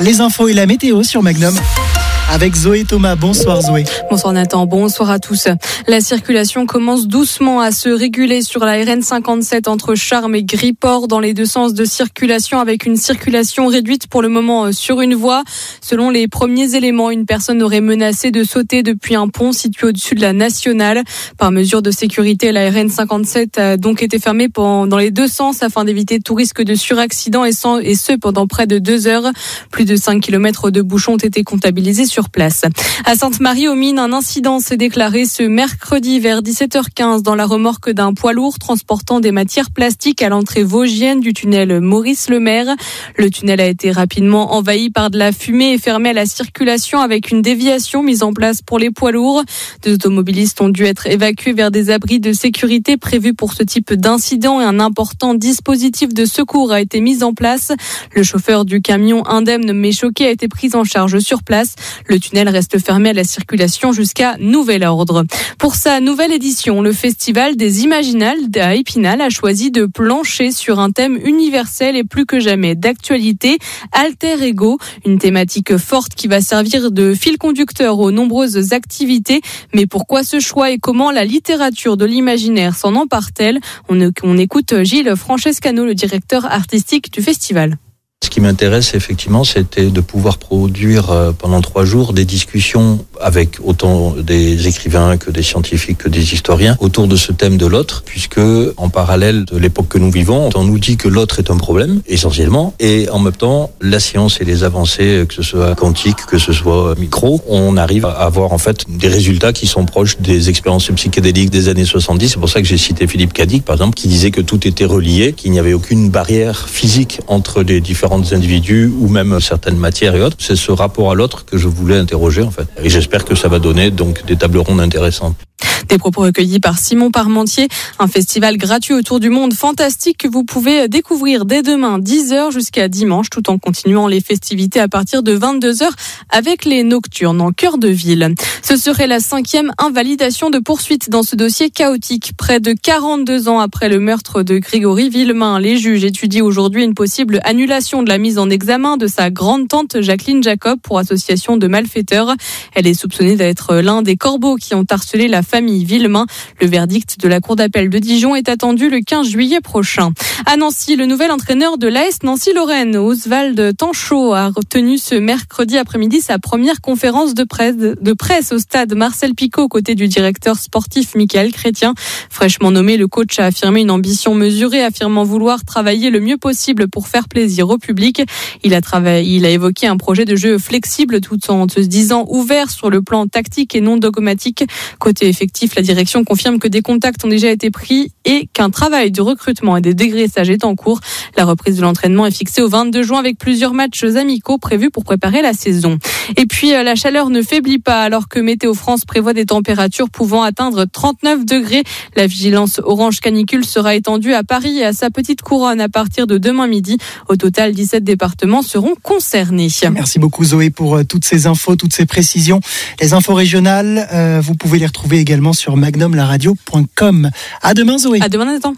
Les infos et la météo sur Magnum. Avec Zoé Thomas. Bonsoir Zoé. Bonsoir Nathan, bonsoir à tous. La circulation commence doucement à se réguler sur la RN 57 entre Charmes et Griport dans les deux sens de circulation avec une circulation réduite pour le moment sur une voie. Selon les premiers éléments, une personne aurait menacé de sauter depuis un pont situé au-dessus de la nationale. Par mesure de sécurité, la RN 57 a donc été fermée dans les deux sens afin d'éviter tout risque de suraccident et ce pendant près de 2 heures. Plus de 5 km de bouchons ont été comptabilisés sur place. À Sainte-Marie-aux-Mines, un incident s'est déclaré ce mercredi vers 17h15 dans la remorque d'un poids lourd transportant des matières plastiques à l'entrée vosgienne du tunnel Maurice-Lemaire. Le tunnel a été rapidement envahi par de la fumée et fermé à la circulation avec une déviation mise en place pour les poids lourds. 2 automobilistes ont dû être évacués vers des abris de sécurité prévus pour ce type d'incident et un important dispositif de secours a été mis en place. Le chauffeur du camion indemne mais choqué a été pris en charge sur place. Le tunnel reste fermé à la circulation jusqu'à nouvel ordre. Pour sa nouvelle édition, le Festival des Imaginales à Épinal a choisi de plancher sur un thème universel et plus que jamais d'actualité, Alter Ego, une thématique forte qui va servir de fil conducteur aux nombreuses activités. Mais pourquoi ce choix et comment la littérature de l'imaginaire s'en empare-t-elle ? On écoute Gilles Francescano, le directeur artistique du festival. Ce qui m'intéresse effectivement, c'était de pouvoir produire pendant 3 jours des discussions avec autant des écrivains que des scientifiques que des historiens autour de ce thème de l'autre, puisque en parallèle de l'époque que nous vivons, on nous dit que l'autre est un problème essentiellement, et en même temps la science et les avancées, que ce soit quantique, que ce soit micro, on arrive à avoir en fait des résultats qui sont proches des expériences psychédéliques des années 70. C'est pour ça que j'ai cité Philippe Cadic par exemple, qui disait que tout était relié, qu'il n'y avait aucune barrière physique entre les différents individus ou même certaines matières et autres. C'est ce rapport à l'autre que je voulais interroger en fait. Et j'espère que ça va donner donc des tables rondes intéressantes. Des propos recueillis par Simon Parmentier, un festival gratuit autour du monde fantastique que vous pouvez découvrir dès demain 10h jusqu'à dimanche tout en continuant les festivités à partir de 22h avec les nocturnes en cœur de ville. Ce serait la 5e invalidation de poursuite dans ce dossier chaotique. Près de 42 ans après le meurtre de Grégory Villemain, les juges étudient aujourd'hui une possible annulation de la mise en examen de sa grande-tante Jacqueline Jacob pour association de malfaiteurs. Elle est soupçonnée d'être l'un des corbeaux qui ont harcelé la famille Villemain. Le verdict de la cour d'appel de Dijon est attendu le 15 juillet prochain. À Nancy, le nouvel entraîneur de l'AS Nancy-Lorraine, Oswald Tanchot, a tenu ce mercredi après-midi sa première conférence de presse au stade Marcel Picot aux côtés du directeur sportif Michael Chrétien. Fraîchement nommé, le coach a affirmé une ambition mesurée, affirmant vouloir travailler le mieux possible pour faire plaisir au public. Il a évoqué un projet de jeu flexible tout en se disant ouvert sur le plan tactique et non dogmatique. Côté effectif, la direction confirme que des contacts ont déjà été pris et qu'un travail de recrutement et de dégraissage est en cours. La reprise de l'entraînement est fixée au 22 juin avec plusieurs matchs amicaux prévus pour préparer la saison. Et puis la chaleur ne faiblit pas alors que Météo France prévoit des températures pouvant atteindre 39 degrés. La vigilance orange canicule sera étendue à Paris et à sa petite couronne à partir de demain midi. Au total, 17 départements seront concernés. Merci beaucoup Zoé pour toutes ces infos, toutes ces précisions. Les infos régionales, vous pouvez les retrouver également sur magnumlaradio.com. À demain Zoé. À demain Nathan.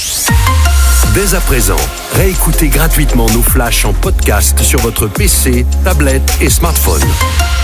Dès à présent, réécoutez gratuitement nos flashs en podcast sur votre PC, tablette et smartphone.